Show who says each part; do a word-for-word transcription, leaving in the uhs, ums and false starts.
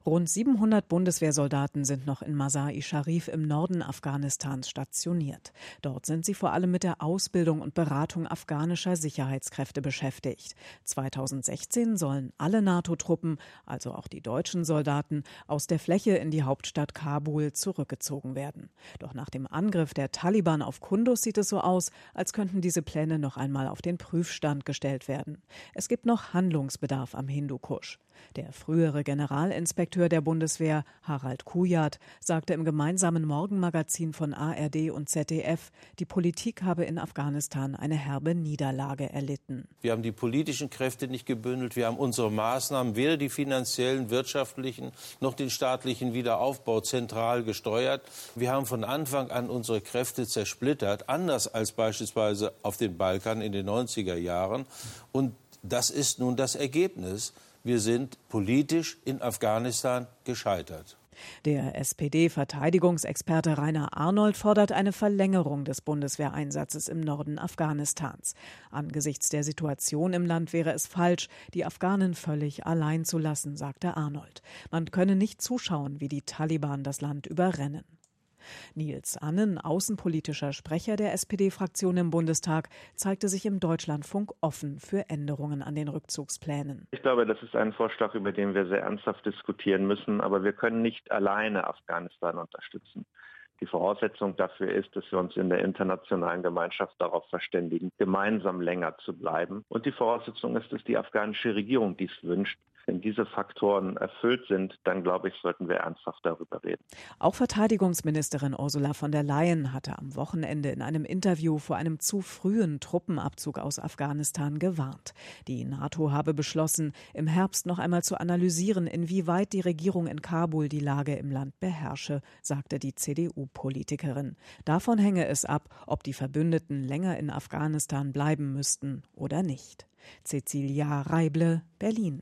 Speaker 1: Rund siebenhundert Bundeswehrsoldaten sind noch in Masar-i-Sharif im Norden Afghanistans stationiert. Dort sind sie vor allem mit der Ausbildung und Beratung afghanischer Sicherheitskräfte beschäftigt. zweitausendsechzehn sollen alle NATO-Truppen, also auch die deutschen Soldaten, aus der Fläche in die Hauptstadt Kabul zurückgezogen werden. Doch nach dem Angriff der Taliban auf Kunduz sieht es so aus, als könnten diese Pläne noch einmal auf den Prüfstand gestellt werden. Es gibt noch Handlungsbedarf am Hindukusch. Der frühere Generalinspekteur der Bundeswehr, Harald Kujat, sagte im gemeinsamen Morgenmagazin von A R D und Z D F, die Politik habe in Afghanistan eine herbe Niederlage erlitten.
Speaker 2: Wir haben die politischen Kräfte nicht gebündelt, wir haben unsere Maßnahmen, weder die finanziellen, wirtschaftlichen noch den staatlichen Wiederaufbau zentral gesteuert. Wir haben von Anfang an unsere Kräfte zersplittert, anders als beispielsweise auf den Balkan in den neunziger Jahren. Und das ist nun das Ergebnis. Wir sind politisch in Afghanistan gescheitert.
Speaker 1: Der S P D-Verteidigungsexperte Rainer Arnold fordert eine Verlängerung des Bundeswehreinsatzes im Norden Afghanistans. Angesichts der Situation im Land wäre es falsch, die Afghanen völlig allein zu lassen, sagte Arnold. Man könne nicht zuschauen, wie die Taliban das Land überrennen. Nils Annen, außenpolitischer Sprecher der S P D-Fraktion im Bundestag, zeigte sich im Deutschlandfunk offen für Änderungen an den Rückzugsplänen.
Speaker 3: Ich glaube, das ist ein Vorschlag, über den wir sehr ernsthaft diskutieren müssen. Aber wir können nicht alleine Afghanistan unterstützen. Die Voraussetzung dafür ist, dass wir uns in der internationalen Gemeinschaft darauf verständigen, gemeinsam länger zu bleiben. Und die Voraussetzung ist, dass die afghanische Regierung dies wünscht. Wenn diese Faktoren erfüllt sind, dann glaube ich, sollten wir ernsthaft darüber reden.
Speaker 1: Auch Verteidigungsministerin Ursula von der Leyen hatte am Wochenende in einem Interview vor einem zu frühen Truppenabzug aus Afghanistan gewarnt. Die NATO habe beschlossen, im Herbst noch einmal zu analysieren, inwieweit die Regierung in Kabul die Lage im Land beherrsche, sagte die C D U-Politikerin. Davon hänge es ab, ob die Verbündeten länger in Afghanistan bleiben müssten oder nicht. Cecilia Reible, Berlin.